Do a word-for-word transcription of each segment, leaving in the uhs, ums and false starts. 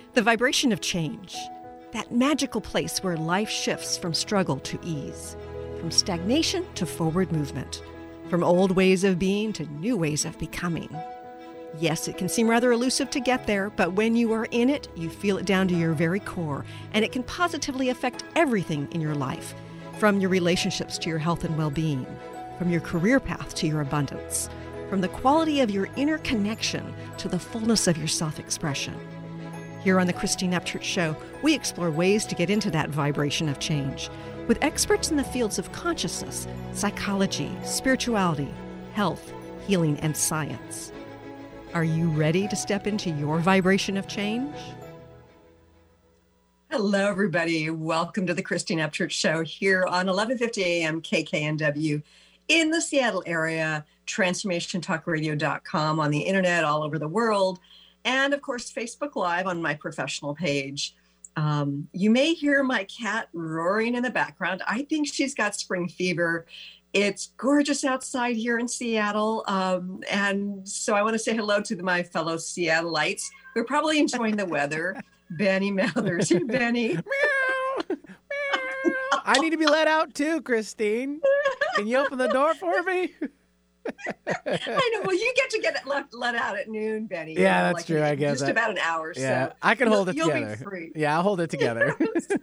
The vibration of change. That magical place where life shifts from struggle to ease, from stagnation to forward movement, from old ways of being to new ways of becoming. Yes, it can seem rather elusive to get there, but when you are in it, you feel it down to your very core, and it can positively affect everything in your life, from your relationships to your health and well-being, from your career path to your abundance, from the quality of your inner connection to the fullness of your self-expression. Here on the Christine Upchurch Show, we explore ways to get into that vibration of change with experts in the fields of consciousness, psychology, spirituality, health, healing, and science. Are you ready to step into your vibration of change? Hello, everybody. Welcome to the Christine Upchurch Show here on eleven fifty a.m. K K N W in the Seattle area, transformation talk radio dot com, on the internet all over the world, and of course, Facebook Live on my professional page. Um, you may hear my cat roaring in the background. I think she's got spring fever. It's gorgeous outside here in Seattle. Um, and so I want to say hello to my fellow Seattleites who are probably enjoying the weather. Benny Mathers. Hey, Benny. I need to be let out too, Christine. Can you open the door for me? I know. Well, you get to get let, let out at noon, Benny. Yeah, you know, that's like true. I guess just that, about an hour. Yeah, so I can hold it you'll together. Be free. Yeah, I'll hold it together.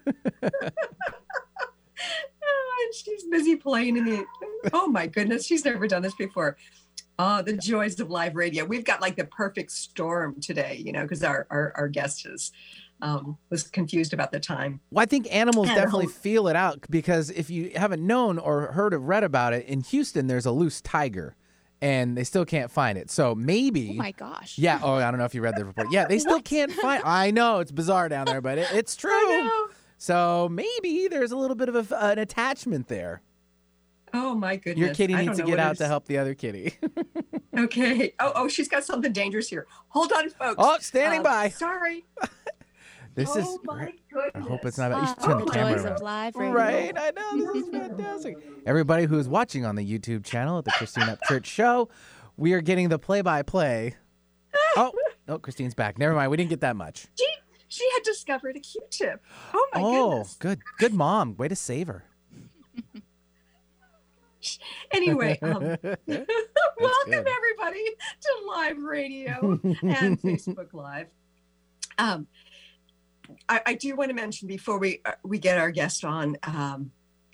Oh, and she's busy playing in the. Oh my goodness, she's never done this before. Oh, the joys of live radio. We've got like the perfect storm today, you know, because our, our our guest is. Um, was confused about the time. Well, I think animals and definitely whole... feel it out, because if you haven't known or heard or read about it, in Houston, there's a loose tiger and they still can't find it. So maybe. Oh my gosh. Yeah. Oh, I don't know if you read the report. Yeah, they still can't find. I know it's bizarre down there, but it, it's true. So maybe there's a little bit of a, an attachment there. Oh my goodness. Your kitty needs to get out it's... to help the other kitty. Okay. Oh, oh, she's got something dangerous here. Hold on, folks. Oh, standing um, by. Sorry. This oh is my great. goodness. I hope it's not bad. You should Oh, turn the the camera joys around. of live radio. Right, I know. This is fantastic. Everybody who's watching on the YouTube channel at the Christine Upchurch Show, we are getting the play-by-play. Oh, no, Christine's back. Never mind. We didn't get that much. She, she had discovered a Q-tip. Oh, my oh, goodness. Oh, good. Good mom. Way to save her. Anyway, um, welcome good. everybody to live radio and Facebook Live. Um, I, I do want to mention before we uh, we get our guest on, um,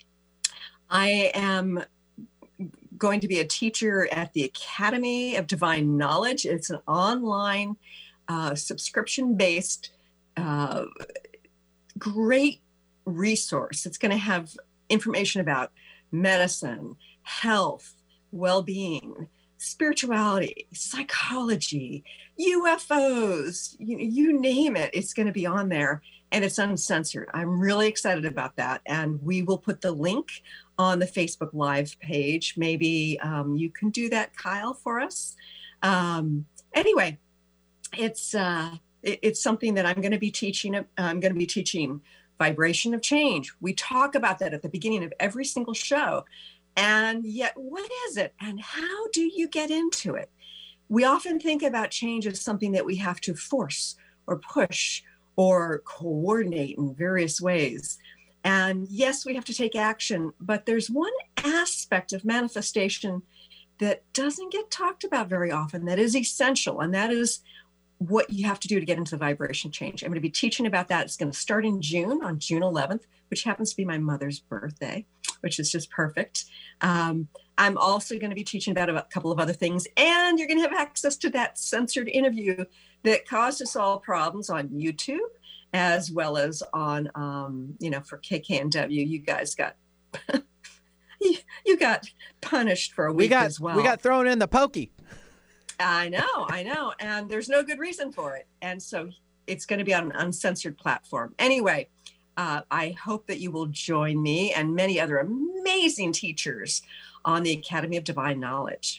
I am going to be a teacher at the Academy of Divine Knowledge. It's an online uh, subscription-based uh, great resource. It's going to have information about medicine, health, well-being, spirituality, psychology, U F Os, you, you name it, it's going to be on there, and it's uncensored. I'm really excited about that. And we will put the link on the Facebook Live page. Maybe um, you can do that, Kyle, for us. Um, anyway, it's uh, it, it's something that I'm going to be teaching. I'm going to be teaching vibration of change. We talk about that at the beginning of every single show. And yet, what is it? And how do you get into it? We often think about change as something that we have to force or push or coordinate in various ways. And yes, we have to take action, but there's one aspect of manifestation that doesn't get talked about very often that is essential, and that is what you have to do to get into the vibration change. I'm going to be teaching about that. It's going to start in June, on June eleventh, which happens to be my mother's birthday, which is just perfect. Um, I'm also going to be teaching about a couple of other things, and you're going to have access to that censored interview that caused us all problems on YouTube, as well as on, um, you know, for K K N W. You guys got, you, you got punished for a week we got, as well. We got thrown in the pokey. I know, I know. And there's no good reason for it. And so it's going to be on an uncensored platform. Anyway, uh, I hope that you will join me and many other amazing teachers on the Academy of Divine Knowledge.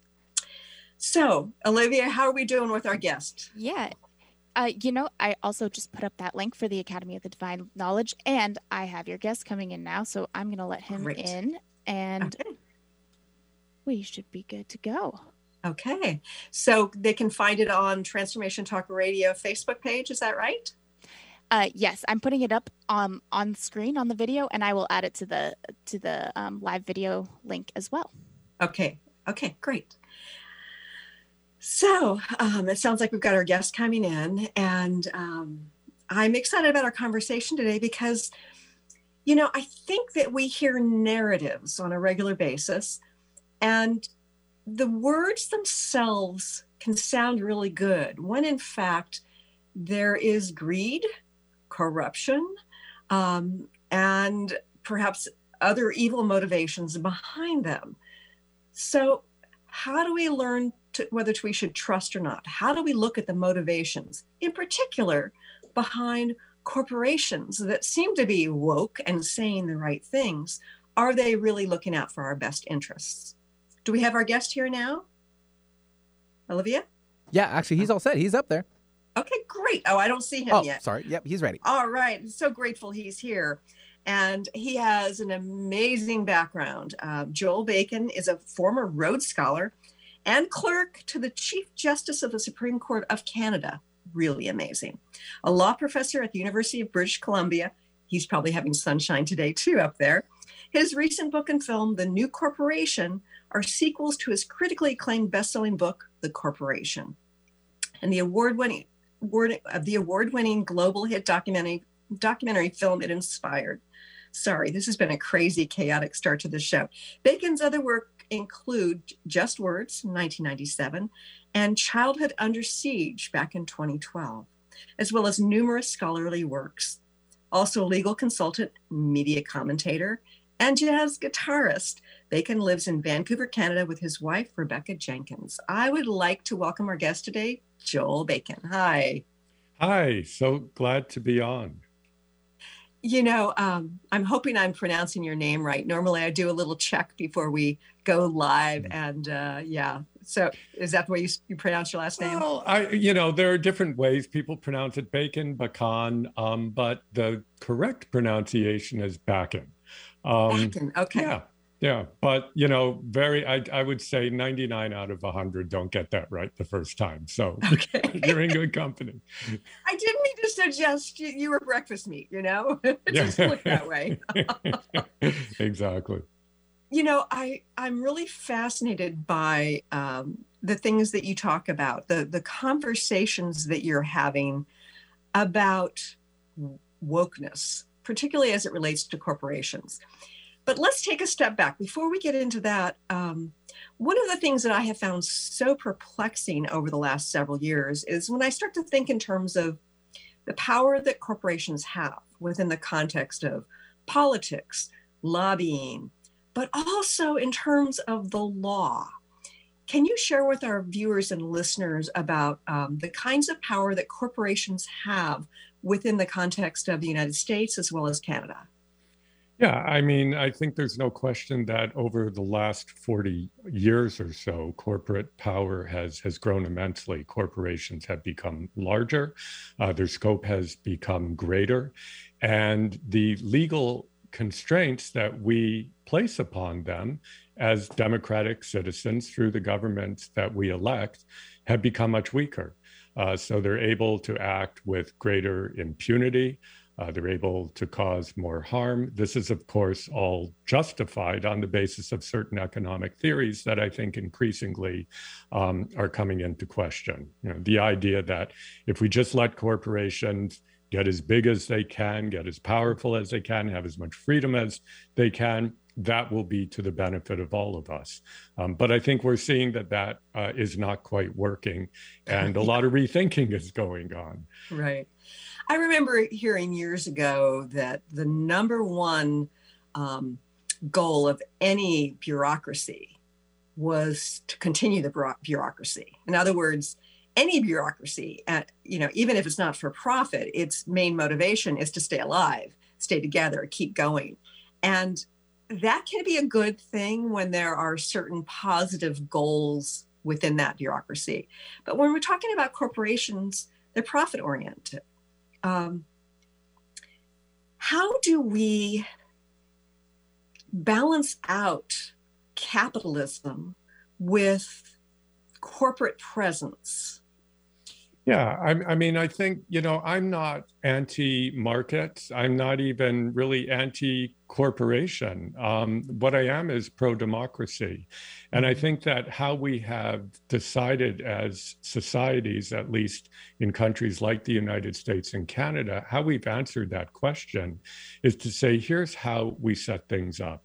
So, Olivia, how are we doing with our guest? Yeah. Uh, you know, I also just put up that link for the Academy of the Divine Knowledge, and I have your guest coming in now, so I'm going to let him Great. in, and okay. we should be good to go. Okay. So they can find it on Transformation Talk Radio Facebook page. Is that right? Uh, yes, I'm putting it up um, on screen on the video, and I will add it to the to the um, live video link as well. Okay. Okay, great. So um, it sounds like we've got our guests coming in, and um, I'm excited about our conversation today because, you know, I think that we hear narratives on a regular basis, and the words themselves can sound really good when in fact there is greed, corruption, um, and perhaps other evil motivations behind them. So how do we learn to, whether we should trust or not? How do we look at the motivations, in particular, behind corporations that seem to be woke and saying the right things? Are they really looking out for our best interests? Do we have our guest here now? Olivia? Yeah, actually, he's all set. He's up there. Okay, great. Oh, I don't see him Oh, yet. sorry. Yep, he's ready. All right. So grateful he's here. And he has an amazing background. Uh, Joel Bacon is a former Rhodes Scholar and clerk to the Chief Justice of the Supreme Court of Canada. Really amazing. A law professor at the University of British Columbia. He's probably having sunshine today, too, up there. His recent book and film, The New Corporation, are sequels to his critically acclaimed best-selling book, The Corporation. And the award-winning award, uh, the award-winning global hit documentary documentary film it inspired. Sorry, this has been a crazy, chaotic start to the show. Bacon's other work include Just Words in nineteen ninety-seven and Childhood Under Siege back in twenty twelve, as well as numerous scholarly works. Also a legal consultant, media commentator, and jazz guitarist. Bacon lives in Vancouver, Canada with his wife, Rebecca Jenkins. I would like to welcome our guest today, Joel Bacon. Hi. Hi, so glad to be on. You know, um, I'm hoping I'm pronouncing your name right. Normally I do a little check before we go live. And uh, yeah, so is that the way you, you pronounce your last name? Well, I, you know, there are different ways people pronounce it, Bacon, Bacon, um, but the correct pronunciation is Bacon. Um, Bacon, okay. Yeah, yeah. But, you know, very, I, I would say ninety-nine out of one hundred don't get that right the first time. So okay. You're in good company. I didn't mean to suggest you, you were breakfast meat, you know? It just looked that way. Exactly. You know, I, I'm really fascinated by um, the things that you talk about, the, the conversations that you're having about wokeness, particularly as it relates to corporations. But let's take a step back. Before we get into that, um, one of the things that I have found so perplexing over the last several years is when I start to think in terms of the power that corporations have within the context of politics, lobbying, but also in terms of the law. Can you share with our viewers and listeners about um, the kinds of power that corporations have within the context of the United States as well as Canada? Yeah, I mean, I think there's no question that over the last forty years or so, corporate power has has grown immensely. Corporations have become larger, uh, their scope has become greater, and the legal constraints that we place upon them as democratic citizens through the governments that we elect have become much weaker. Uh, so they're able to act with greater impunity. Uh, they're able to cause more harm. This is, of course, all justified on the basis of certain economic theories that I think increasingly um, are coming into question. You know, the idea that if we just let corporations get as big as they can, get as powerful as they can, have as much freedom as they can, that will be to the benefit of all of us. Um, but I think we're seeing that that uh, is not quite working, and a lot of rethinking is going on. Right. I remember hearing years ago that the number one um, goal of any bureaucracy was to continue the bureaucracy. In other words, any bureaucracy, at, you know, even if it's not for profit, its main motivation is to stay alive, stay together, keep going. And that can be a good thing when there are certain positive goals within that bureaucracy. But when we're talking about corporations, they're profit oriented. Um, how do we balance out capitalism with corporate presence? Yeah, I, I mean, I think, you know, I'm not anti-market. I'm not even really anti-corporation. Um, what I am is pro-democracy. And I think that how we have decided as societies, at least in countries like the United States and Canada, how we've answered that question is to say, here's how we set things up.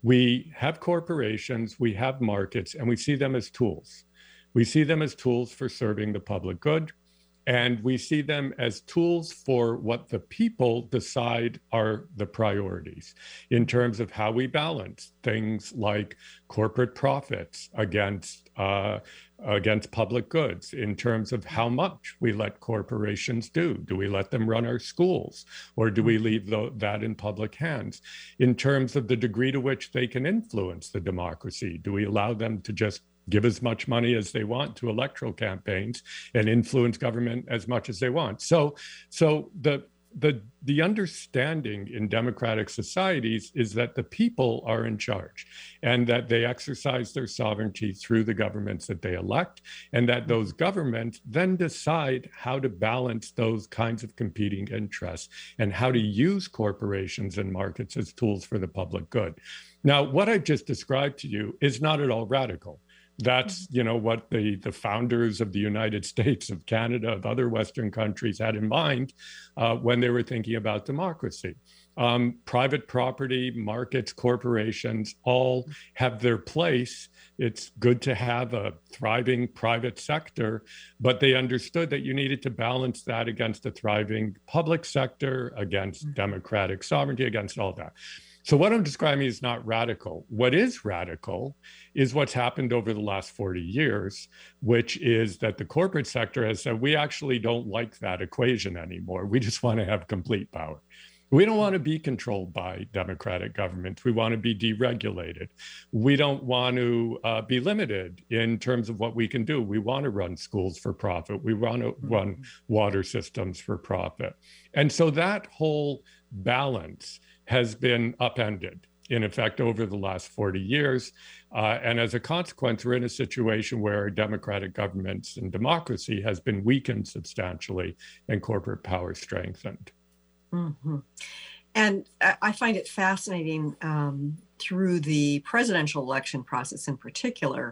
We have corporations, we have markets, and we see them as tools. We see them as tools for serving the public good. And we see them as tools for what the people decide are the priorities in terms of how we balance things like corporate profits against uh, against public goods, in terms of how much we let corporations do. Do we let them run our schools, or do we leave the, that in public hands? In terms of the degree to which they can influence the democracy, do we allow them to just give as much money as they want to electoral campaigns and influence government as much as they want? So, so the the the understanding in democratic societies is that the people are in charge, and that they exercise their sovereignty through the governments that they elect, and that those governments then decide how to balance those kinds of competing interests and how to use corporations and markets as tools for the public good. Now, what I've just described to you is not at all radical. That's, you know, what the, the founders of the United States, of Canada, of other Western countries had in mind uh, when they were thinking about democracy. Um, private property, markets, corporations all have their place. It's good to have a thriving private sector, but they understood that you needed to balance that against a thriving public sector, against democratic sovereignty, against all that. So what I'm describing is not radical. What is radical is what's happened over the last forty years, which is that the corporate sector has said, we actually don't like that equation anymore. We just want to have complete power. We don't want to be controlled by democratic governments. We want to be deregulated. We don't want to uh, be limited in terms of what we can do. We want to run schools for profit. We want to run water systems for profit. And so that whole balance has been upended, in effect, over the last forty years. Uh, and as a consequence, we're in a situation where democratic governments and democracy has been weakened substantially and corporate power strengthened. Mm-hmm. And I find it fascinating um, through the presidential election process in particular,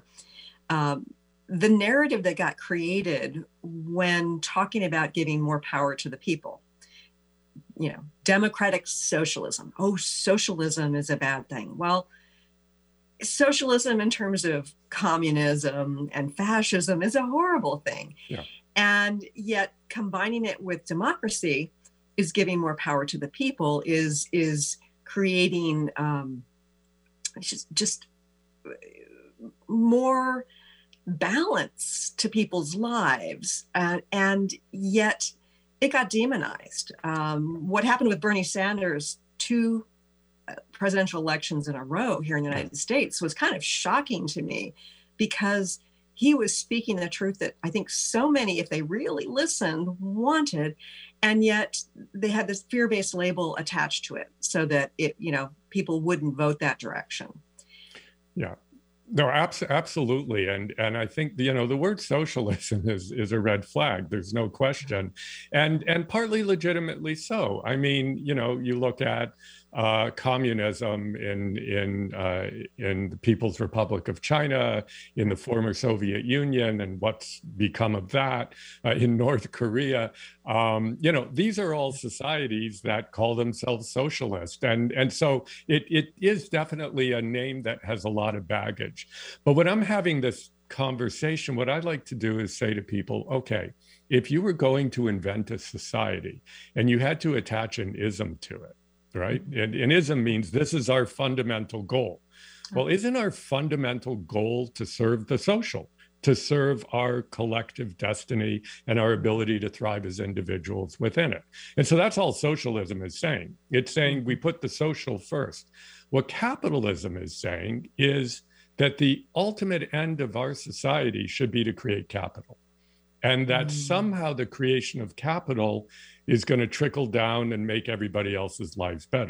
um, the narrative that got created when talking about giving more power to the people. You know, democratic socialism. Oh, socialism is a bad thing. Well, socialism in terms of communism and fascism is a horrible thing. Yeah. And yet combining it with democracy is giving more power to the people, is is creating um, just, just more balance to people's lives. Uh, and yet it got demonized. Um, what happened with Bernie Sanders, two uh, presidential elections in a row here in the United States, was kind of shocking to me, because he was speaking the truth that I think so many, if they really listened, wanted, and yet they had this fear-based label attached to it so that it, you know, people wouldn't vote that direction. Yeah. No, abs- absolutely. And and I think, you know, the word socialism is is a red flag. There's no question. And and partly legitimately so. I mean, you know, you look at uh, communism in in uh, in the People's Republic of China, in the former Soviet Union, and what's become of that uh, in North Korea. Um, you know, these are all societies that call themselves socialist, and and so it it is definitely a name that has a lot of baggage. But when I'm having this conversation, what I'd like to do is say to people, okay, if you were going to invent a society and you had to attach an ism to it, right? And an ism means this is our fundamental goal. Well, isn't our fundamental goal to serve the social, to serve our collective destiny and our ability to thrive as individuals within it? And so that's all socialism is saying. It's saying we put the social first. What capitalism is saying is that the ultimate end of our society should be to create capital, and that mm. somehow the creation of capital is going to trickle down and make everybody else's lives better.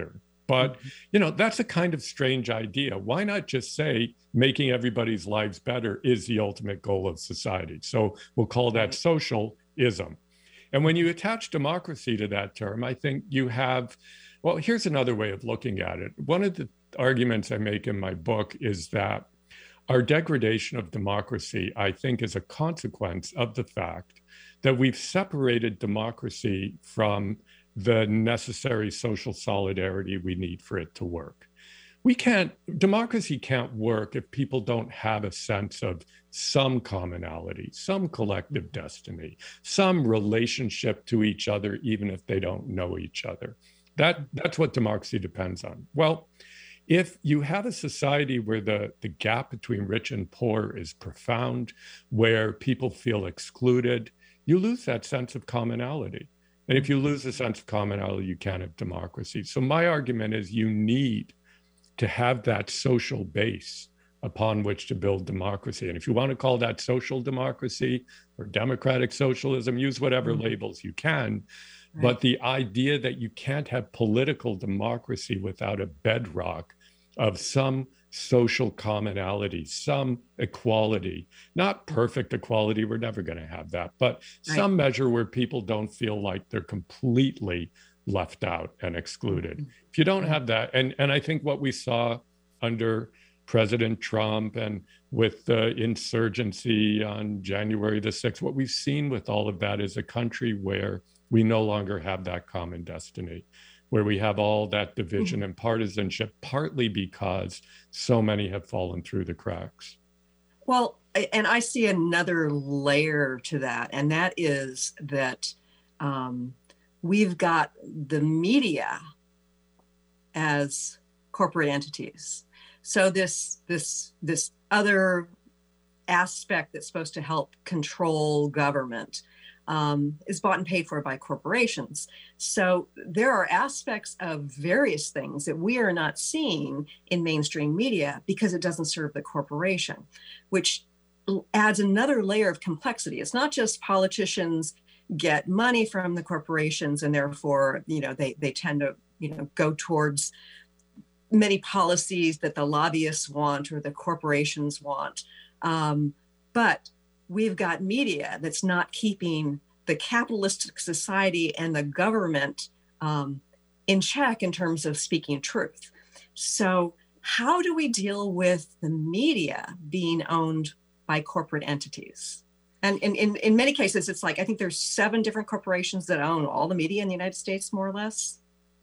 But, you know, that's a kind of strange idea. Why not just say making everybody's lives better is the ultimate goal of society? So we'll call that socialism. And when you attach democracy to that term, I think you have, well, here's another way of looking at it. One of the arguments I make in my book is that our degradation of democracy, I think, is a consequence of the fact that we've separated democracy from the necessary social solidarity we need for it to work. We can't, democracy can't work if people don't have a sense of some commonality, some collective destiny, some relationship to each other, even if they don't know each other. That, that's what democracy depends on. Well, if you have a society where the, the gap between rich and poor is profound, where people feel excluded, you lose that sense of commonality. And if you lose a sense of commonality, you can't have democracy. So my argument is you need to have that social base upon which to build democracy. And if you want to call that social democracy or democratic socialism, use whatever mm-hmm. labels you can. Right. But the idea that you can't have political democracy without a bedrock of some social commonality, some equality, not perfect equality, we're never going to have that, but right. some measure where people don't feel like they're completely left out and excluded. Mm-hmm. If you don't right. have that, and, and I think what we saw under President Trump and with the insurgency on January the sixth, what we've seen with all of that is a country where we no longer have that common destiny, where we have all that division mm-hmm. and partisanship, partly because so many have fallen through the cracks. Well, and I see another layer to that, and that is that um, we've got the media as corporate entities. So this this this other aspect that's supposed to help control government um, is bought and paid for by corporations. So there are aspects of various things that we are not seeing in mainstream media because it doesn't serve the corporation, which adds another layer of complexity. It's not just politicians get money from the corporations and therefore, you know, they they tend to, you know, go towards many policies that the lobbyists want or the corporations want. Um, but we've got media that's not keeping the capitalistic society and the government um, in check in terms of speaking truth. So how do we deal with the media being owned by corporate entities? And in, in, in many cases, it's like, I think there's seven different corporations that own all the media in the United States, more or less.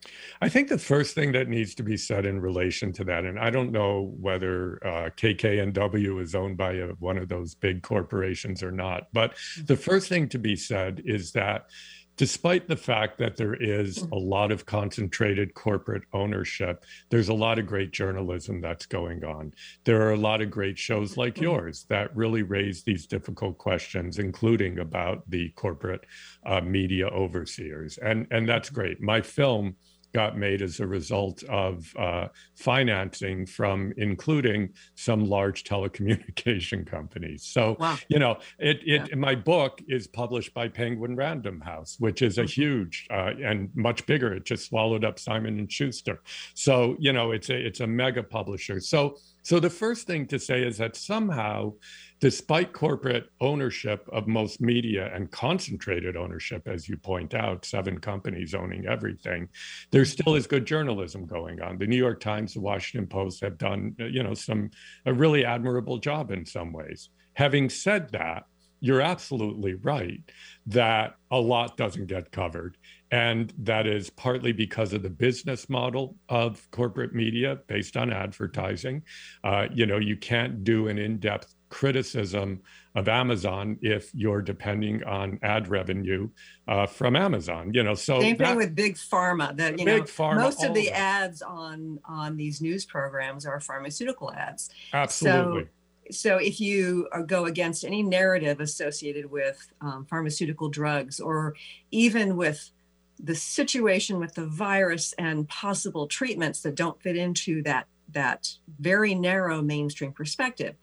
I think the first thing that needs to be said in relation to that, and I don't know whether uh, K K N W is owned by a, one of those big corporations or not, but the first thing to be said is that despite the fact that there is a lot of concentrated corporate ownership, there's a lot of great journalism that's going on. There are a lot of great shows like yours that really raise these difficult questions, including about the corporate uh, media overseers. And, and that's great. My film got made as a result of uh, financing from including some large telecommunication companies. So, wow. you know, it, it yeah. my book is published by Penguin Random House, which is a huge uh, and much bigger. It just swallowed up Simon and Schuster. So, you know, it's a it's a mega publisher. So, so the first thing to say is that somehow, despite corporate ownership of most media and concentrated ownership, as you point out, seven companies owning everything, there still is good journalism going on. The New York Times, the Washington Post have done, you know, some a really admirable job in some ways. Having said that, you're absolutely right that a lot doesn't get covered. And that is partly because of the business model of corporate media based on advertising. Uh, you know, you can't do an in-depth criticism of Amazon if you're depending on ad revenue uh, from Amazon. You know, so same thing that, with big pharma. That you big know, pharma, most of the that. ads on on these news programs are pharmaceutical ads. Absolutely. So, so if you go against any narrative associated with um, pharmaceutical drugs, or even with the situation with the virus and possible treatments that don't fit into that that very narrow mainstream perspective,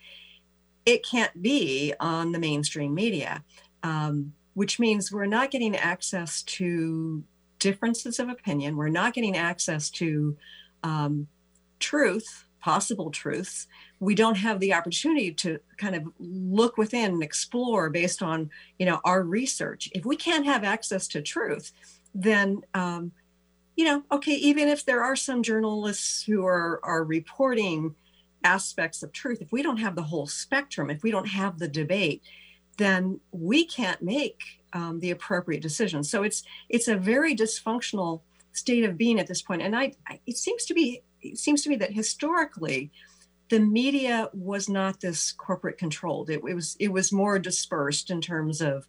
it can't be on the mainstream media, um, which means we're not getting access to differences of opinion. We're not getting access to um, truth, possible truths, we don't have the opportunity to kind of look within and explore based on, you know, our research. If we can't have access to truth, then, um, you know, okay, even if there are some journalists who are, are reporting aspects of truth, if we don't have the whole spectrum, if we don't have the debate, then we can't make um, the appropriate decisions. So it's it's a very dysfunctional state of being at this point. And I, I it seems to be it seems to me that historically, the media was not this corporate controlled. It, it was it was more dispersed in terms of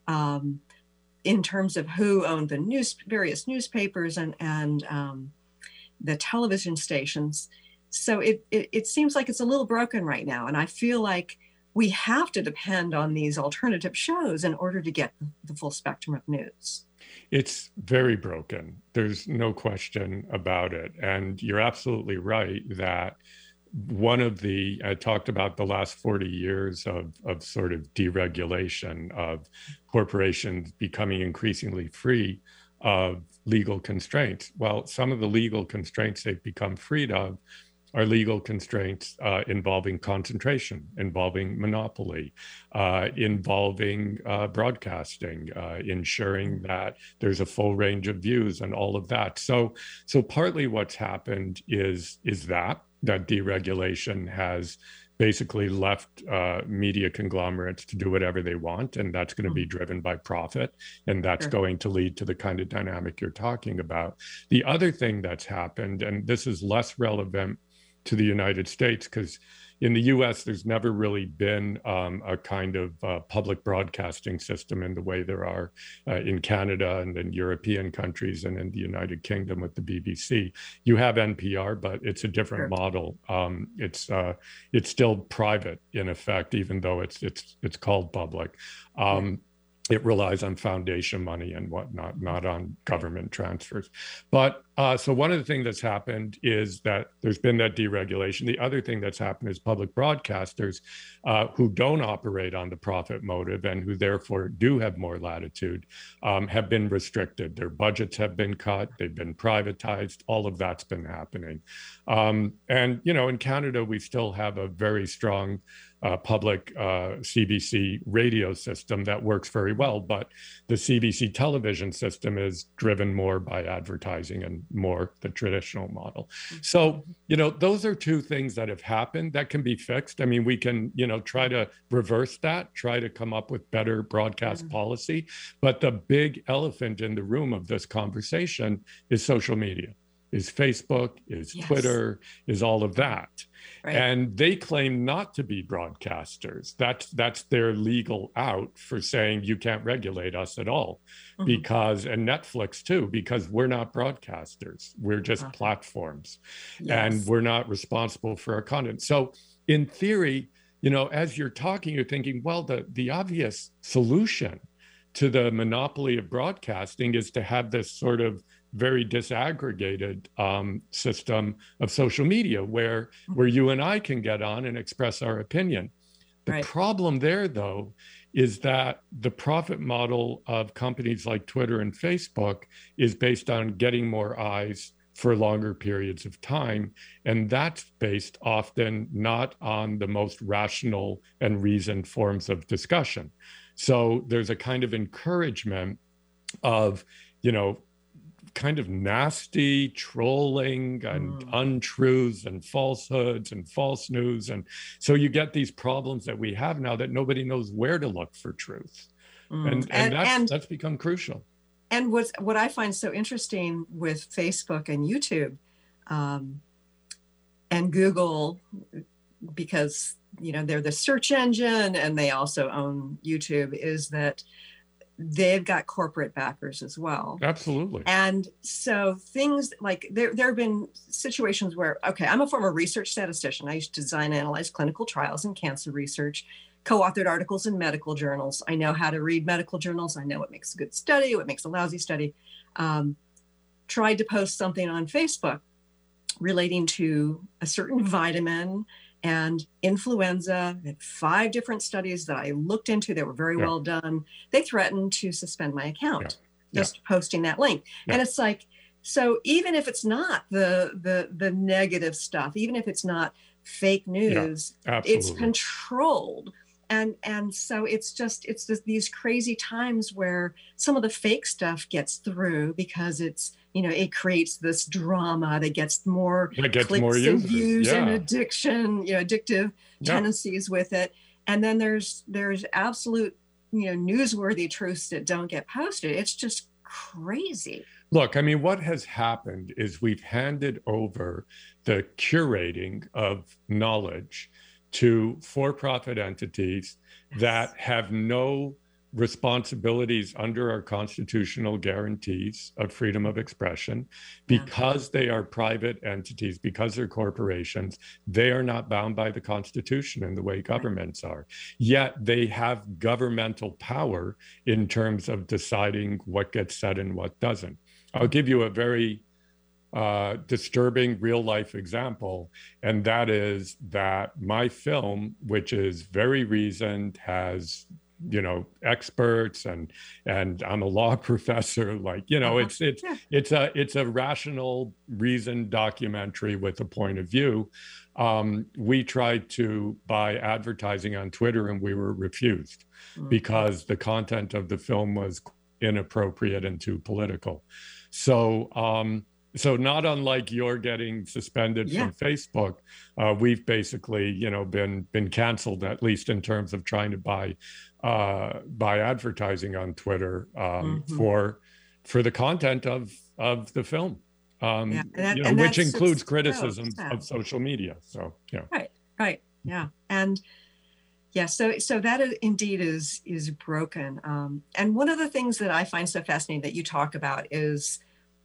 um, in terms of who owned the news, various newspapers and and um, the television stations. So it, it it seems like it's a little broken right now, and I feel like we have to depend on these alternative shows in order to get the full spectrum of news. It's very broken. There's no question about it. And you're absolutely right that one of the, I talked about the last forty years of, of sort of deregulation, of corporations becoming increasingly free of legal constraints. Well, some of the legal constraints they've become freed of are legal constraints uh, involving concentration, involving monopoly, uh, involving uh, broadcasting, uh, ensuring that there's a full range of views and all of that. So, so partly what's happened is is that that deregulation has basically left uh, media conglomerates to do whatever they want, and that's going to be driven by profit, and that's Sure. going to lead to the kind of dynamic you're talking about. The other thing that's happened, and this is less relevant to the United States, because in the U S, there's never really been um, a kind of uh, public broadcasting system in the way there are uh, in Canada and in European countries and in the United Kingdom with the B B C. You have N P R, but it's a different Sure. model. Um, it's uh, it's still private in effect, even though it's it's it's called public. Um, It relies on foundation money and whatnot, not on government transfers. But uh, so one of the things that's happened is that there's been that deregulation. The other thing that's happened is public broadcasters uh, who don't operate on the profit motive and who therefore do have more latitude um, have been restricted. Their budgets have been cut, they've been privatized, all of that's been happening. Um, and, you know, in Canada, we still have a very strong Uh, public uh, C B C radio system that works very well, but the C B C television system is driven more by advertising and more the traditional model. So, you know, those are two things that have happened that can be fixed. I mean, we can, you know, try to reverse that, try to come up with better broadcast Mm-hmm. policy. But the big elephant in the room of this conversation is social media, is Facebook, is Yes. Twitter, is all of that. Right. And they claim not to be broadcasters. That's that's their legal out for saying you can't regulate us at all. Mhm. Because, and Netflix too, because we're not broadcasters. We're just Uh-huh. platforms. Yes. And we're not responsible for our content. So in theory, you know, as you're talking, you're thinking, well, the, the obvious solution to the monopoly of broadcasting is to have this sort of very disaggregated um, system of social media where where you and I can get on and express our opinion. The Right. problem there, though, is that the profit model of companies like Twitter and Facebook is based on getting more eyes for longer periods of time. And that's based often not on the most rational and reasoned forms of discussion. So there's a kind of encouragement of, you know, kind of nasty trolling and Mm. untruths and falsehoods and false news. And so you get these problems that we have now that nobody knows where to look for truth. Mm. And, and, And- that's, and- that's become crucial. And what's, what I find so interesting with Facebook and YouTube um, and Google, because, you know, they're the search engine and they also own YouTube, is that they've got corporate backers as well. Absolutely. And so things like there, there have been situations where, okay, I'm a former research statistician. I used to design and analyze clinical trials in cancer research, co-authored articles in medical journals. I know how to read medical journals. I know what makes a good study, what makes a lousy study. Um, tried to post something on Facebook relating to a certain vitamin and influenza. I had five different studies that I looked into that were very Yeah. well done. They threatened to suspend my account Yeah. just posting that link. Yeah. And it's like, So even if it's not the the the negative stuff, even if it's not fake news, yeah, it's controlled. And and so it's just it's just these crazy times where some of the fake stuff gets through because it's, you know, it creates this drama that gets more that gets clicks more and users. views Yeah. and addiction, you know, addictive Yeah. tendencies with it. And then there's there's absolute, you know, newsworthy truths that don't get posted. It's just crazy. Look, I mean, what has happened is we've handed over the curating of knowledge to for-profit entities Yes. that have no responsibilities under our constitutional guarantees of freedom of expression. Yeah. Because they are private entities, because they're corporations, they are not bound by the Constitution in the way governments are. Yet they have governmental power in terms of deciding what gets said and what doesn't. I'll give you a very uh, disturbing real life example, and that is that my film, which is very reasoned, has, you know, experts, and and I'm a law professor, like, you know, Uh-huh. it's it's Yeah. it's a it's a rational, reasoned documentary with a point of view. Um, we tried to buy advertising on Twitter and we were refused Mhm. because the content of the film was inappropriate and too political. So, um, so not unlike you're getting suspended Yeah. from Facebook, uh, we've basically, you know, been been canceled, at least in terms of trying to buy uh, buy advertising on Twitter um, Mhm. for for the content of of the film, um, Yeah, and that- you know, and which that's includes just so criticisms sad. of social media. So, yeah. Right, right, yeah, and yeah, so so that is, indeed is is broken. Um, and one of the things that I find so fascinating that you talk about is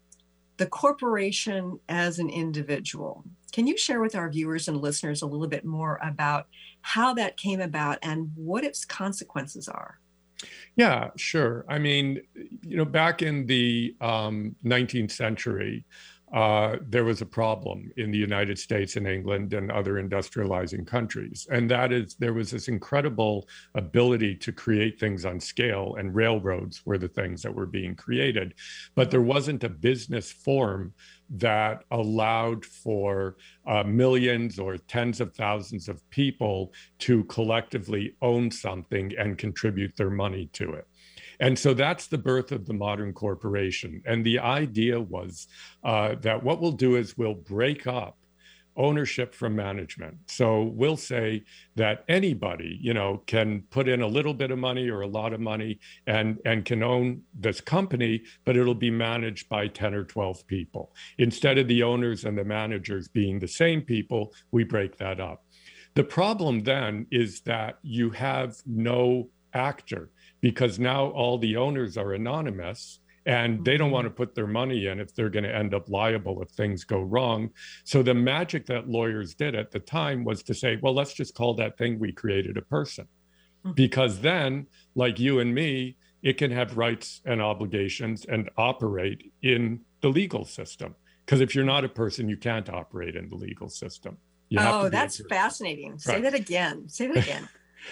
the corporation as an individual. Can you share with our viewers and listeners a little bit more about how that came about and what its consequences are? Yeah, sure. I mean, you know, back in the um, nineteenth century, uh, there was a problem in the United States and England and other industrializing countries. And that is, there was this incredible ability to create things on scale, and railroads were the things that were being created. But there wasn't a business form that allowed for uh, millions or tens of thousands of people to collectively own something and contribute their money to it. And so that's the birth of the modern corporation. And the idea was uh, that what we'll do is we'll break up ownership from management. So we'll say that anybody, you know, can put in a little bit of money or a lot of money and, and can own this company, but it'll be managed by ten or twelve people. Instead of the owners and the managers being the same people, we break that up. The problem then is that you have no actor, because now all the owners are anonymous and they don't want to put their money in if they're going to end up liable if things go wrong. So the magic that lawyers did at the time was to say, well, let's just call that thing we created a person. Because then, like you and me, it can have rights and obligations and operate in the legal system. Because if you're not a person, you can't operate in the legal system. You have to Oh, be a that's person. fascinating. Say Right. that again. Say that again.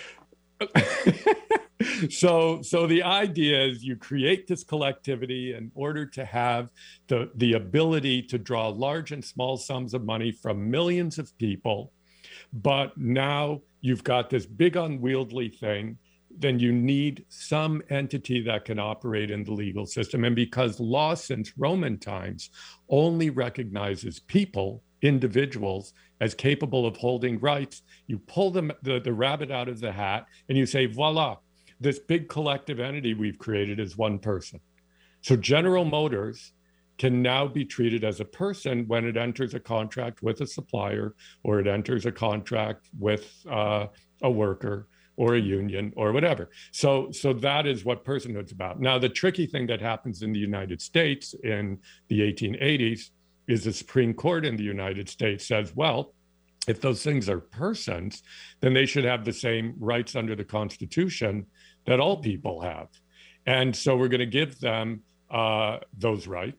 so so the idea is you create this collectivity in order to have the the ability to draw large and small sums of money from millions of people. But now you've got this big unwieldy thing, then you need some entity that can operate in the legal system. And because law since Roman times only recognizes people, individuals, as capable of holding rights, you pull them, the, the rabbit out of the hat and you say, voila, this big collective entity we've created is one person. So General Motors can now be treated as a person when it enters a contract with a supplier, or it enters a contract with uh, a worker or a union or whatever. So, so that is what personhood's about. Now, the tricky thing that happens in the United States in the eighteen eighties is the Supreme Court in the United States says, well, if those things are persons, then they should have the same rights under the Constitution that all people have. And so we're going to give them uh, those rights.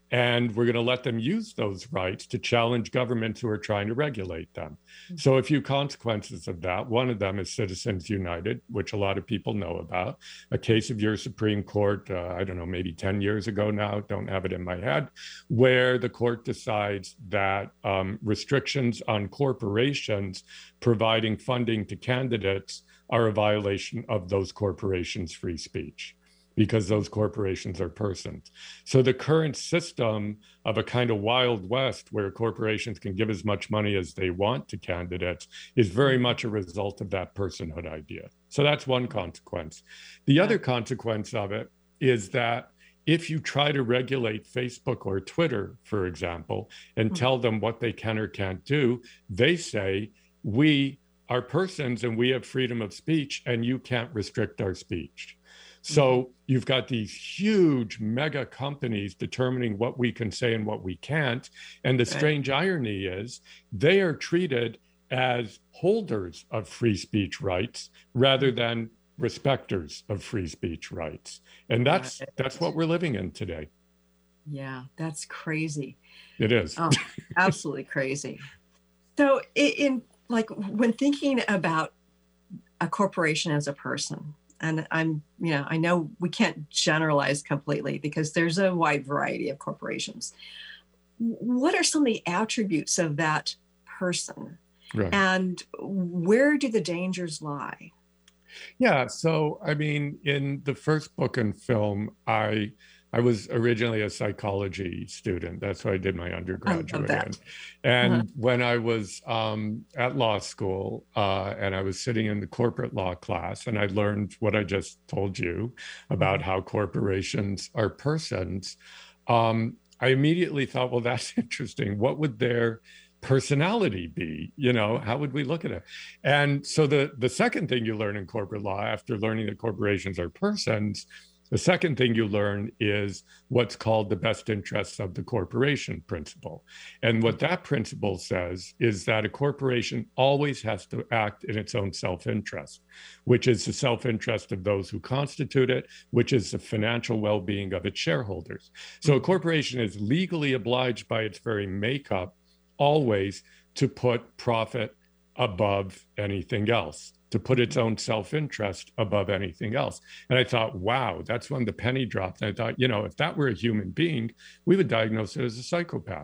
And we're going to let them use those rights to challenge governments who are trying to regulate them. Mm-hmm. So a few consequences of that. One of them is Citizens United, which a lot of people know about. A case of your Supreme Court, uh, I don't know, maybe ten years ago now, don't have it in my head, where the court decides that um, restrictions on corporations providing funding to candidates are a violation of those corporations' free speech, because those corporations are persons. So the current system of a kind of Wild West where corporations can give as much money as they want to candidates is very much a result of that personhood idea. So that's one consequence. The other consequence of it is that if you try to regulate Facebook or Twitter, for example, and tell them what they can or can't do, they say, we are persons and we have freedom of speech and you can't restrict our speech. So you've got these huge mega companies determining what we can say and what we can't. And the strange irony is they are treated as holders of free speech rights rather than respecters of free speach rights. And that's that's what we're living in today. Yeah, that's crazy. It is. Oh, absolutely crazy. So in, in like when thinking about a corporation as a person, and I'm, you know, I know we can't generalize completely because there's a wide variety of corporations. What are some of the attributes of that person? Right. And where do the dangers lie? Yeah, so I mean, in the first book and film, I I was originally a psychology student. That's what I did my undergraduate in. And uh-huh. when I was um, at law school uh, and I was sitting in the corporate law class and I learned what I just told you about uh-huh. how corporations are persons, um, I immediately thought, well, that's interesting. What would their personality be? You know, how would we look at it? And so the, the second thing you learn in corporate law after learning that corporations are persons, the second thing you learn is what's called the best interests of the corporation principle. And what that principle says is that a corporation always has to act in its own self-interest, which is the self-interest of those who constitute it, which is the financial well-being of its shareholders. So a corporation is legally obliged by its very makeup always to put profit above anything else, to put its own self-interest above anything else. And I thought, wow, that's when the penny dropped. And I thought, you know, if that were a human being, we would diagnose it as a psychopath,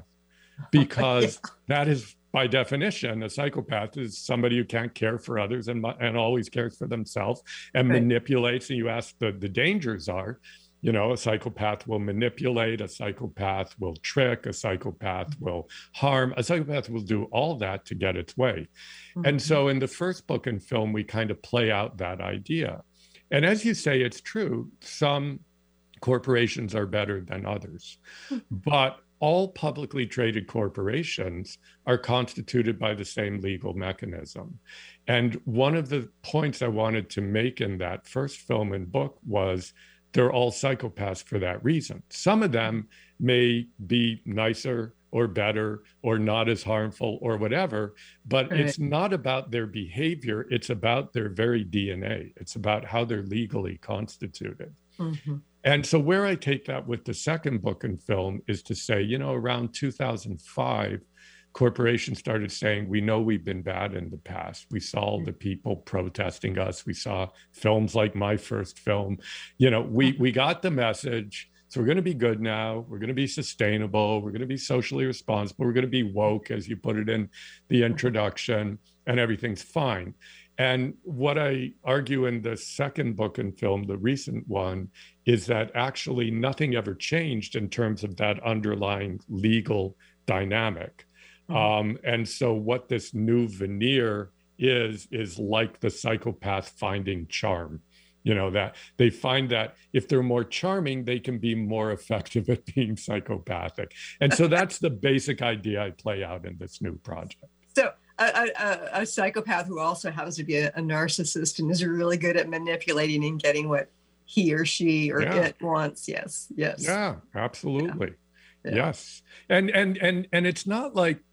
because yeah. that is, by definition, a psychopath is somebody who can't care for others and, and always cares for themselves and right. manipulates. And you ask the, the dangers are, you know, a psychopath will manipulate, a psychopath will trick, a psychopath will harm, a psychopath will do all that to get its way. Mm-hmm. And so in the first book and film, we kind of play out that idea. And as you say, it's true, some corporations are better than others, but all publicly traded corporations are constituted by the same legal mechanism. And one of the points I wanted to make in that first film and book was they're all psychopaths for that reason. Some of them may be nicer or better or not as harmful or whatever, but right. it's not about their behavior. It's about their very D N A. It's about how they're legally constituted. Mm-hmm. And so where I take that with the second book and film is to say, you know, around two thousand five, corporations started saying, we know we've been bad in the past. We saw the people protesting us. We saw films like my first film. You know, we, we got the message. So we're going to be good now. We're going to be sustainable. We're going to be socially responsible. We're going to be woke, as you put it in the introduction, and everything's fine. And what I argue in the second book and film, the recent one, is that actually nothing ever changed in terms of that underlying legal dynamic. Mm-hmm. Um, and so what this new veneer is, is like the psychopath finding charm. You know, that they find that if they're more charming, they can be more effective at being psychopathic. And so that's the basic idea I play out in this new project. So a, a, a psychopath who also happens to be a, a narcissist and is really good at manipulating and getting what he or she or yeah. it wants. Yes, yes. Yeah, absolutely. Yeah. Yeah. Yes. And, and, and, and it's not like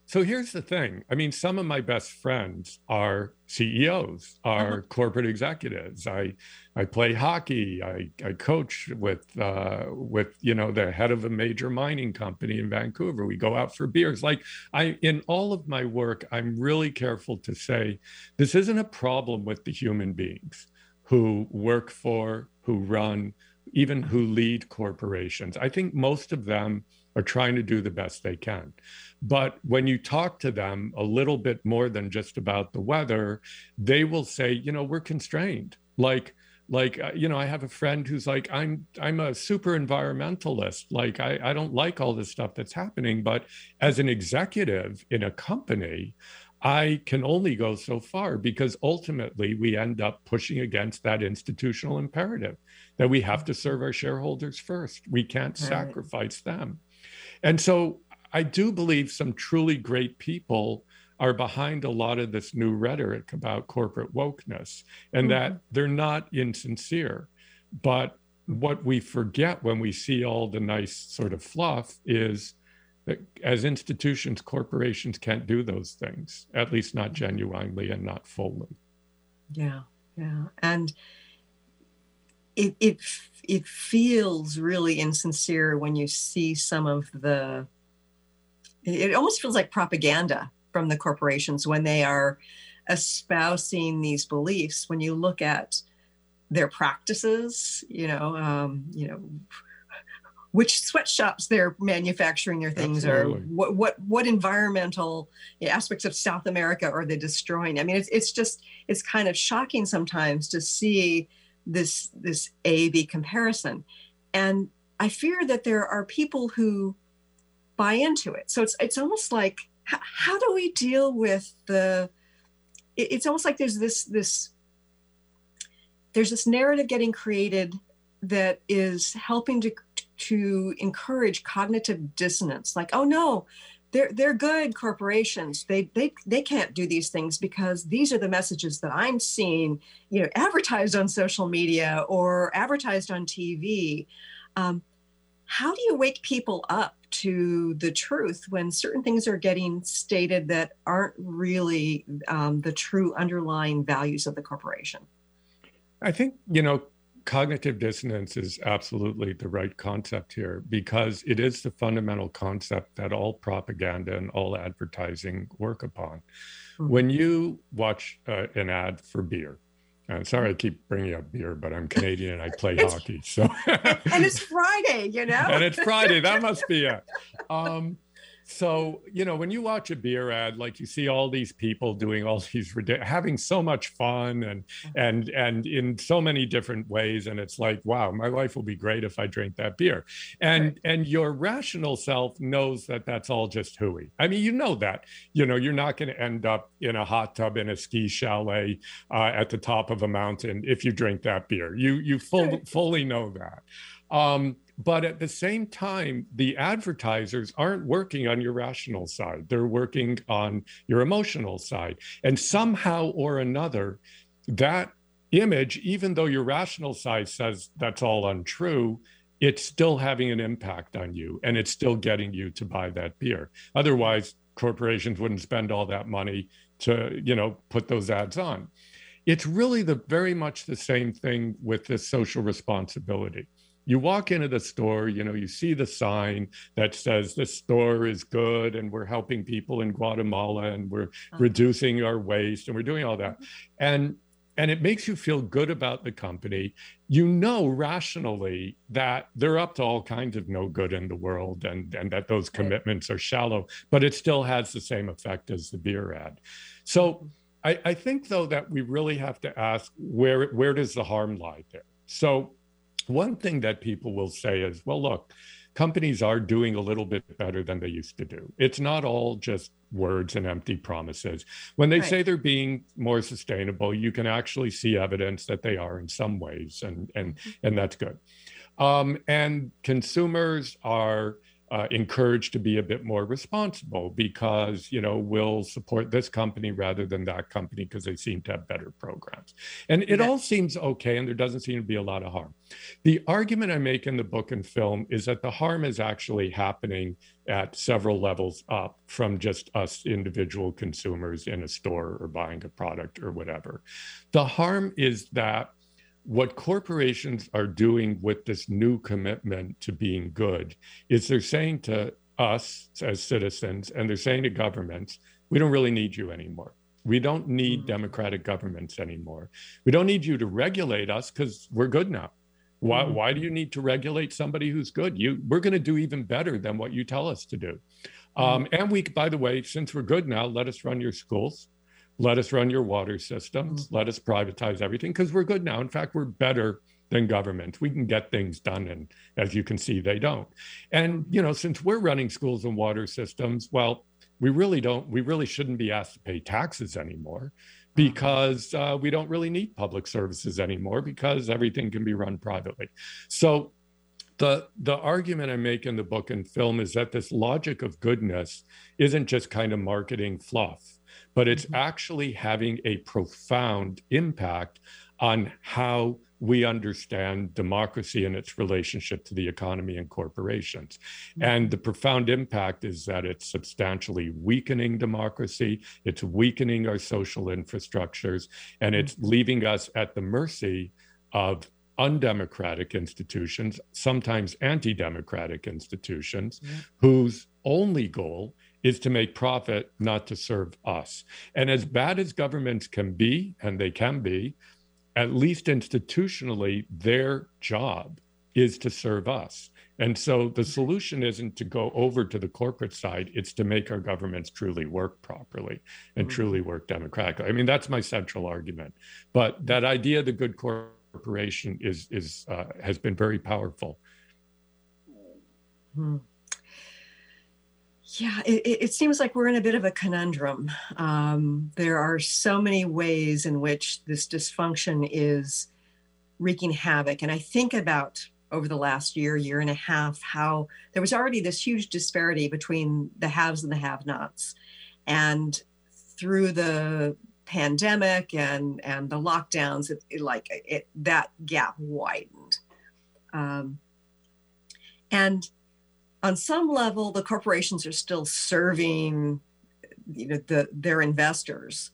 So here's the thing. I mean, some of my best friends are C E Os, are uh-huh. corporate executives. I I play hockey. I, I coach with uh, with you know the head of a major mining company in Vancouver. We go out for beers. Like I in all of my work, I'm really careful to say this isn't a problem with the human beings who work for, who run, even who lead corporations. I think most of them are trying to do the best they can. But when you talk to them a little bit more than just about the weather, they will say, you know, we're constrained. Like, like, uh, you know, I have a friend who's like, I'm, I'm a super environmentalist. Like, I, I don't like all this stuff that's happening. But as an executive in a company, I can only go so far because ultimately we end up pushing against that institutional imperative that we have to serve our shareholders first. We can't right. sacrifice them. And so I do believe some truly great people are behind a lot of this new rhetoric about corporate wokeness, and mm-hmm. that they're not insincere. But what we forget when we see all the nice sort of fluff is that as institutions, corporations can't do those things, at least not genuinely and not fully. Yeah, yeah. And it it it feels really insincere when you see some of the, it almost feels like propaganda from the corporations when they are espousing these beliefs. When you look at their practices, you know, um, you know, which sweatshops they're manufacturing their things, Absolutely. or what what what environmental aspects of South America are they destroying? I mean, it's it's just it's kind of shocking sometimes to see this this A B comparison, and I fear that there are people who buy into it. So it's it's almost like how, how do we deal with the? It, it's almost like there's this this there's this narrative getting created that is helping to to encourage cognitive dissonance. Like, oh no, they're they're good corporations. They they they can't do these things because these are the messages that I'm seeing, you know, advertised on social media or advertised on T V. Um, how do you wake people up to the truth when certain things are getting stated that aren't really um, the true underlying values of the corporation? I think, you know, cognitive dissonance is absolutely the right concept here because it is the fundamental concept that all propaganda and all advertising work upon. Mm-hmm. When you watch uh, an ad for beer, and sorry I keep bringing up beer, but I'm Canadian and I play hockey. So and it's Friday, you know? And it's Friday, that must be it. Um, So, you know, when you watch a beer ad, like you see all these people doing all these, having so much fun and and and in so many different ways. And it's like, wow, my life will be great if I drink that beer. And right. and your rational self knows that that's all just hooey. I mean, you know that, you know, you're not going to end up in a hot tub in a ski chalet uh, at the top of a mountain if you drink that beer. You, you full, right. fully know that. Um, But at the same time, the advertisers aren't working on your rational side. They're working on your emotional side. And somehow or another, that image, even though your rational side says that's all untrue, it's still having an impact on you and it's still getting you to buy that beer. Otherwise, corporations wouldn't spend all that money to, you know, put those ads on. It's really the very much the same thing with this social responsibility. You walk into the store, you know, you see the sign that says this store is good and we're helping people in Guatemala and we're uh-huh. reducing our waste and we're doing all that. And and it makes you feel good about the company. You know rationally that they're up to all kinds of no good in the world and, and that those commitments are shallow, but it still has the same effect as the beer ad. So I, I think, though, that we really have to ask where where does the harm lie there? So one thing that people will say is, well, look, companies are doing a little bit better than they used to do. It's not all just words and empty promises. When they right. say they're being more sustainable, you can actually see evidence that they are in some ways, and and and that's good. Um, and consumers are uh, encouraged to be a bit more responsible because, you know, we'll support this company rather than that company because they seem to have better programs. And it Yeah. all seems okay, and there doesn't seem to be a lot of harm. The argument I make in the book and film is that the harm is actually happening at several levels up from just us individual consumers in a store or buying a product or whatever. The harm is that what corporations are doing with this new commitment to being good is they're saying to us as citizens, and they're saying to governments, we don't really need you anymore. We don't need democratic governments anymore. We don't need you to regulate us because we're good now. Why, Mhm. why do you need to regulate somebody who's good? You, we're going to do even better than what you tell us to do. Um, and we, by the way, since we're good now, let us run your schools. Let us run your water systems. Mm-hmm. Let us privatize everything because we're good now. In fact, we're better than government. We can get things done. And as you can see, they don't. And, you know, since we're running schools and water systems, well, we really don't, we really shouldn't be asked to pay taxes anymore because uh, we don't really need public services anymore because everything can be run privately. So The, the argument I make in the book and film is that this logic of goodness isn't just kind of marketing fluff, but it's actually having a profound impact on how we understand democracy and its relationship to the economy and corporations. And the profound impact is that it's substantially weakening democracy, it's weakening our social infrastructures, and it's leaving us at the mercy of undemocratic institutions, sometimes anti-democratic institutions, yeah. whose only goal is to make profit, not to serve us. And as bad as governments can be, and they can be, at least institutionally, their job is to serve us. And so the solution isn't to go over to the corporate side, it's to make our governments truly work properly and mm-hmm. truly work democratically. I mean, that's my central argument. But that idea of the good corporate corporation is is uh, has been very powerful. Hmm. Yeah, it, it seems like we're in a bit of a conundrum. Um, there are so many ways in which this dysfunction is wreaking havoc, and I think about over the last year, year and a half, how there was already this huge disparity between the haves and the have-nots, and through the pandemic and and the lockdowns, it, it like it that gap widened, um, and on some level, the corporations are still serving, you know, the their investors,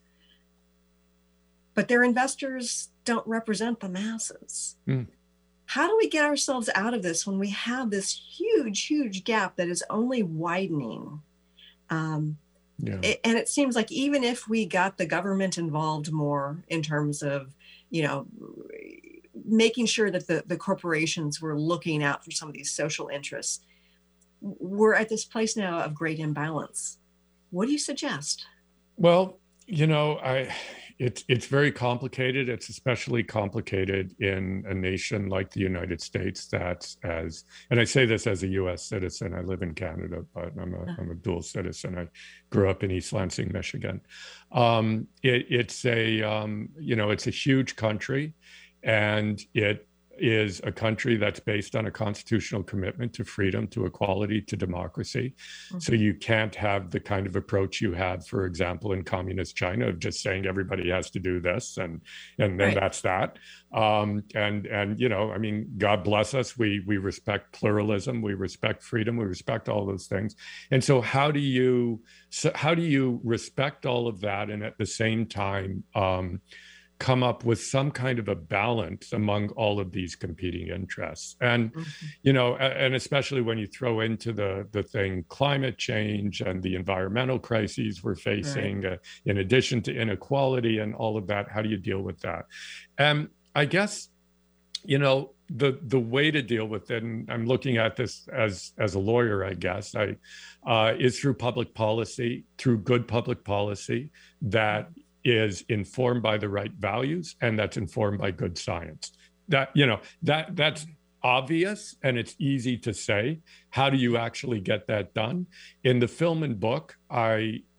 but their investors don't represent the masses. Mm. How do we get ourselves out of this when we have this huge, huge gap that is only widening? Um, Yeah. It, and it seems like even if we got the government involved more in terms of, you know, making sure that the, the corporations were looking out for some of these social interests, we're at this place now of great imbalance. What do you suggest? Well, you know, I it's it's very complicated. It's especially complicated in a nation like the United States that's as, and I say this as a U S citizen, I live in Canada, but I'm a, I'm a dual citizen. I grew up in East Lansing, Michigan. Um, it, it's a, um, you know, it's a huge country, and it is a country that's based on a constitutional commitment to freedom, to equality, to democracy. Mm-hmm. So you can't have the kind of approach you had, for example, in communist China of just saying everybody has to do this and and then right. that's that. Um, and and you know, I mean, God bless us. We we respect pluralism, we respect freedom, we respect all those things. And so how do you so how do you respect all of that and at the same time um, come up with some kind of a balance among all of these competing interests? And, mm-hmm. you know, and especially when you throw into the, the thing, climate change and the environmental crises we're facing, right. uh, in addition to inequality and all of that, how do you deal with that? And I guess, you know, the the way to deal with it, and I'm looking at this as as a lawyer, I guess, I uh, is through public policy, through good public policy that is informed by the right values and that's informed by good science. That, you know, that that's obvious and it's easy to say. How do you actually get that done? In the film and book, I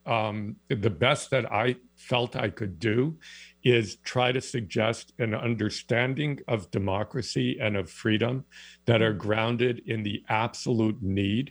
um, the best that I felt I could do is try to suggest an understanding of democracy and of freedom that are grounded in the absolute need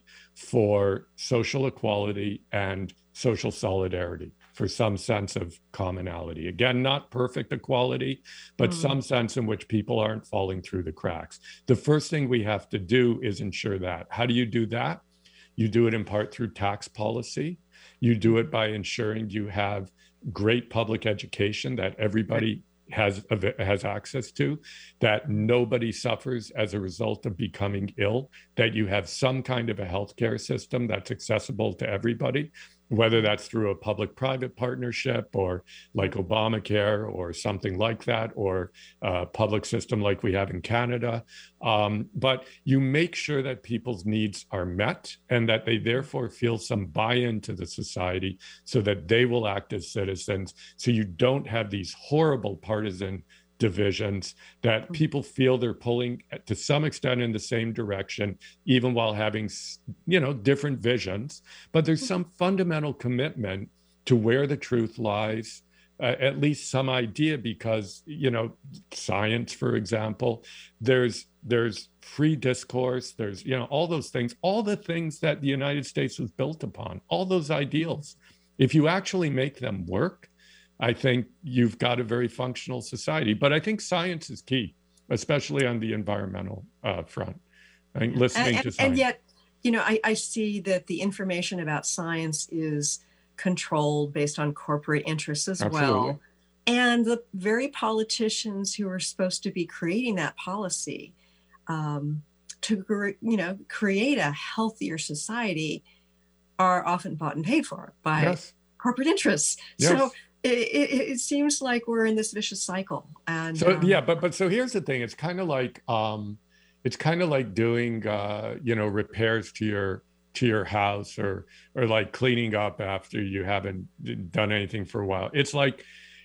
for social equality and social solidarity, for some sense of commonality. Again, not perfect equality, but mm. some sense in which people aren't falling through the cracks. The first thing we have to do is ensure that. How do you do that? You do it in part through tax policy. You do it by ensuring you have great public education that everybody has has access to, that nobody suffers as a result of becoming ill, that you have some kind of a healthcare system that's accessible to everybody, whether that's through a public-private partnership or like Obamacare or something like that, or a public system like we have in Canada. Um, but you make sure that people's needs are met and that they therefore feel some buy-in to the society so that they will act as citizens. So you don't have these horrible partisan divisions that people feel they're pulling to some extent in the same direction, even while having, you know, different visions. But there's some fundamental commitment to where the truth lies, uh, at least some idea, because, you know, science, for example, there's there's free discourse, there's, you know, all those things, all the things that the United States was built upon, all those ideals. If you actually make them work, I think you've got a very functional society. But I think science is key, especially on the environmental uh, front. I think listening and, to and, science. And yet, you know, I, I see that the information about science is controlled based on corporate interests as Absolutely. well. And the very politicians who are supposed to be creating that policy um, to, you know, create a healthier society are often bought and paid for by Yes. corporate interests. Yes. So It, it, it seems like we're in this vicious cycle. And so um, yeah, but but so here's the thing: it's kind of like um, it's kind of like doing uh, you know repairs to your to your house, or or like cleaning up after you haven't done anything for a while. It's like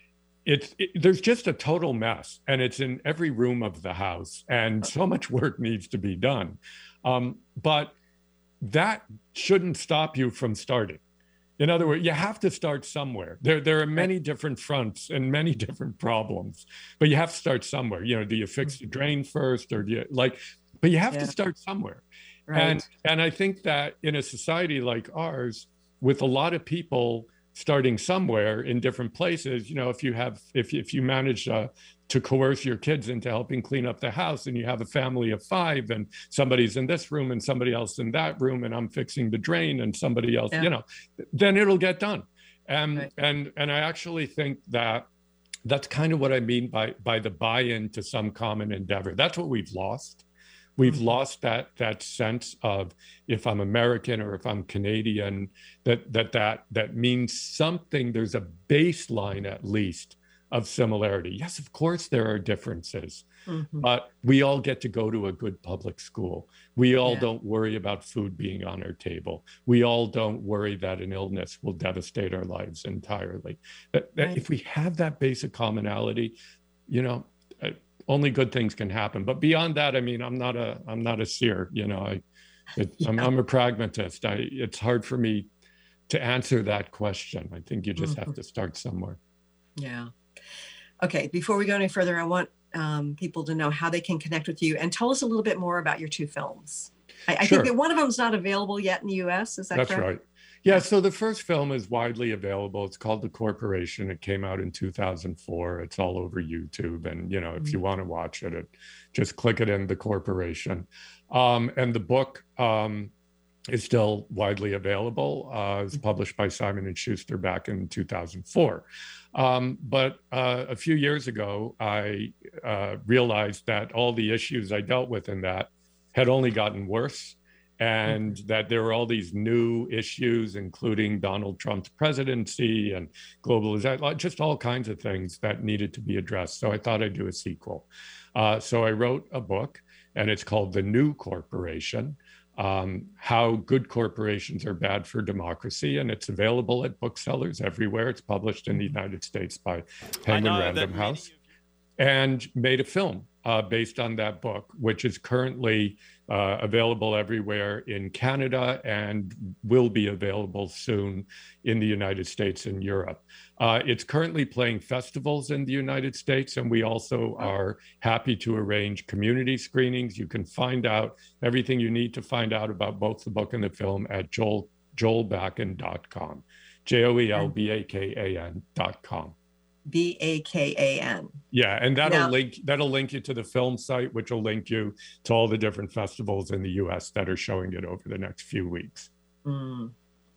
it's it, there's just a total mess, and it's in every room of the house, and so much work needs to be done. Um, but that shouldn't stop you from starting. In other words, you have to start somewhere. There, there are many different fronts and many different problems, but you have to start somewhere. You know, do you fix the drain first, or do you like? But you have yeah. to start somewhere. Right. And and I think that in a society like ours, with a lot of people starting somewhere in different places, you know, if you have if if you manage uh, to coerce your kids into helping clean up the house, and you have a family of five, and somebody's in this room and somebody else in that room, and I'm fixing the drain and somebody else, yeah. you know, then it'll get done. And right. and and I actually think that that's kind of what I mean by by the buy-in to some common endeavor. That's what we've lost. We've mm-hmm. lost that that sense of, if I'm American or if I'm Canadian, that that that that means something. There's a baseline at least of similarity. Yes, of course there are differences, mm-hmm. but we all get to go to a good public school. We all yeah. don't worry about food being on our table. We all don't worry that an illness will devastate our lives entirely. That, that right. If we have that basic commonality, you know, uh, only good things can happen. But beyond that, I mean, I'm not a I'm not a seer. You know, I it, yeah. I'm, I'm a pragmatist. I it's hard for me to answer that question. I think you just mm-hmm. have to start somewhere. Yeah. Okay, before we go any further, I want um, people to know how they can connect with you, and tell us a little bit more about your two films. I, I sure. think that one of them is not available yet in the U S. Is that That's correct? right. Yeah, so the first film is widely available. It's called The Corporation. It came out in two thousand four. It's all over YouTube. And, you know, if mm-hmm. you want to watch it, it, just click it in, The Corporation. Um, and the book um, is still widely available. Uh, it was published by Simon and Schuster back in two thousand four. Um, but uh, a few years ago, I uh, realized that all the issues I dealt with in that had only gotten worse, and mm-hmm. that there were all these new issues, including Donald Trump's presidency and globalization, just all kinds of things that needed to be addressed. So I thought I'd do a sequel. Uh, so I wrote a book, and it's called The New Corporation. Um, how good corporations are bad for democracy, and it's available at booksellers everywhere. It's published in the United States by Penguin Random House. and made a film uh, based on that book, which is currently uh, available everywhere in Canada and will be available soon in the United States and Europe. Uh, it's currently playing festivals in the United States, and we also are happy to arrange community screenings. You can find out everything you need to find out about both the book and the film at joel joel bakan dot com, J O E L B A K A N dot com. B A K A N. Yeah, and that'll Now, link that'll link you to the film site, which will link you to all the different festivals in the U S that are showing it over the next few weeks. Mm.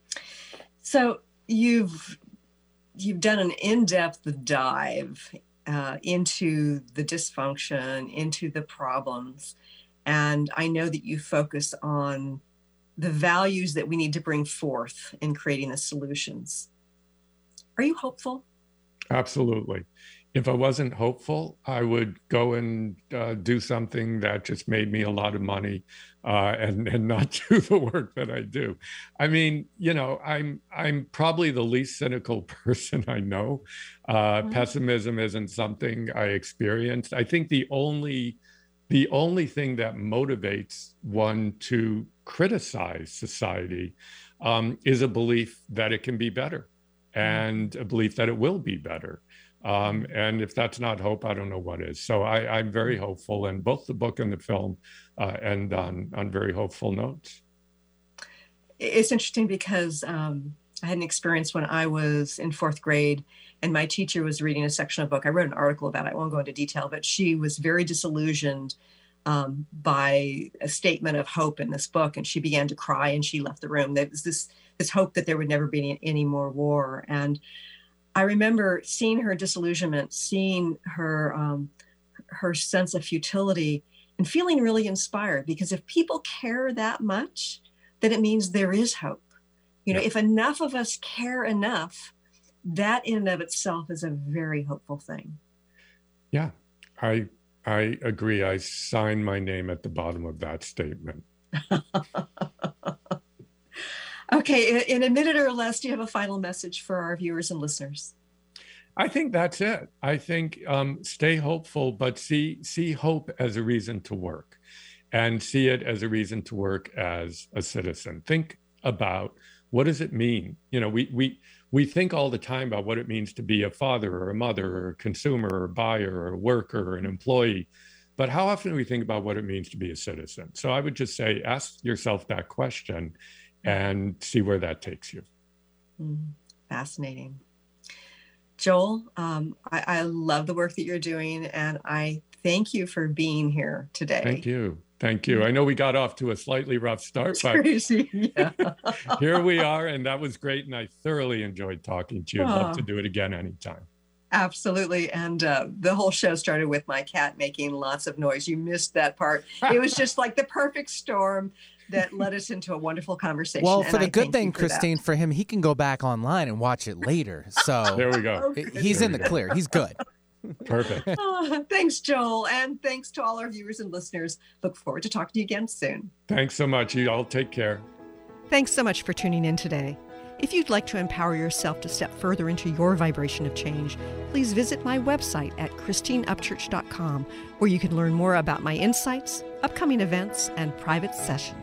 So you've you've done an in-depth dive uh, into the dysfunction, into the problems, and I know that you focus on the values that we need to bring forth in creating the solutions. Are you hopeful? Absolutely. If I wasn't hopeful, I would go and uh, do something that just made me a lot of money uh, and and not do the work that I do. I mean, you know, I'm I'm probably the least cynical person I know. Uh, mm-hmm. Pessimism isn't something I experienced. I think the only the only thing that motivates one to criticize society um, is a belief that it can be better, and a belief that it will be better. Um, and if that's not hope, I don't know what is. So I, I'm very hopeful, and both the book and the film uh, end on, on very hopeful notes. It's interesting because um, I had an experience when I was in fourth grade, and my teacher was reading a section of a book. I wrote an article about it. I won't go into detail, but she was very disillusioned um, by a statement of hope in this book, and she began to cry, and she left the room. There was this this hope that there would never be any, any more war. And I remember seeing her disillusionment, seeing her um, her sense of futility, and feeling really inspired, because if people care that much, then it means there is hope. You know, yeah. If enough of us care enough, that in and of itself is a very hopeful thing. Yeah, I I agree. I sign my name at the bottom of that statement. Okay, in a minute or less, do you have a final message for our viewers and listeners? I think that's it. I think um, stay hopeful, but see see hope as a reason to work, and see it as a reason to work as a citizen. Think about, what does it mean? You know, we we we think all the time about what it means to be a father or a mother or a consumer or a buyer or a worker or an employee, but how often do we think about what it means to be a citizen? So I would just say, ask yourself that question and see where that takes you. Mm, fascinating. Joel, um, I, I love the work that you're doing, and I thank you for being here today. Thank you. Thank you. I know we got off to a slightly rough start, but yeah. Here we are, and that was great, and I thoroughly enjoyed talking to you. I'd Oh. love to do it again anytime. Absolutely. And uh, the whole show started with my cat making lots of noise. You missed that part. It was just like the perfect storm that led us into a wonderful conversation. Well, and for the I good thank thing, you for Christine, that. for him, he can go back online and watch it later. So There we go. Oh, he's There in we the go. clear. He's good. Perfect. Oh, thanks, Joel. And thanks to all our viewers and listeners. Look forward to talking to you again soon. Thanks so much. You all take care. Thanks so much for tuning in today. If you'd like to empower yourself to step further into your vibration of change, please visit my website at christine upchurch dot com, where you can learn more about my insights, upcoming events, and private sessions.